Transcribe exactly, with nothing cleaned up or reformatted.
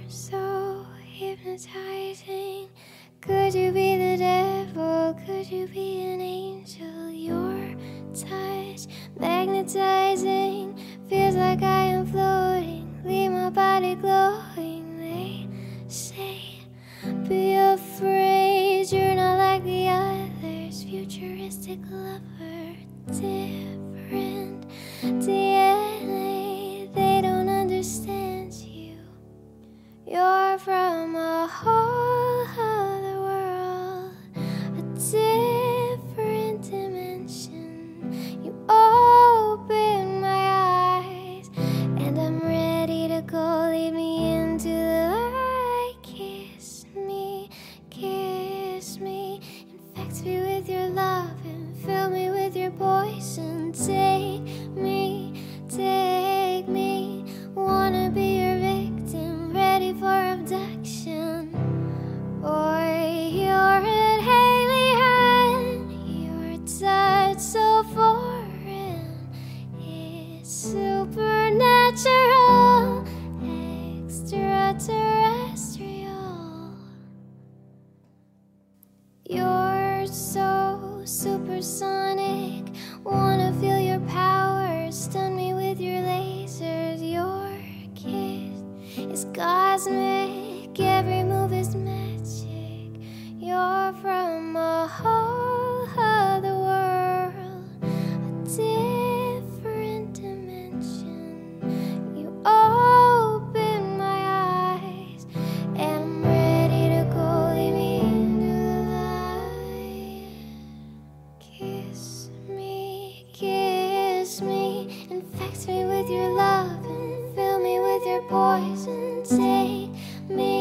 so hypnotizing. Could you be the devil? Could you be an angel? Your touch magnetizing. Feels like I am floating. Leave my body glowing. They say, be afraid. You're not like the others. Futuristic lover. Different D N A. They don't understand you. You're from a whole other world, a different dimension. You open my eyes, and I'm ready to go. Lead me into the light. Kiss me, kiss me, infect me with your love and fill me with your poison. Take me, take me, wanna be your victim, ready for abduction. Boy, you're an alien, your touch so foreign. It's supernatural, extraterrestrial. You're so supersonic, wanna feel your power, stun me with your lasers. Your kiss is cosmic, every move is magic. You're from a whole other world, a different dimension. You open my eyes, and I'm ready to go. Lead me into the light. Kiss me, kiss me, infect me with your love and fill me with your poison. Take me,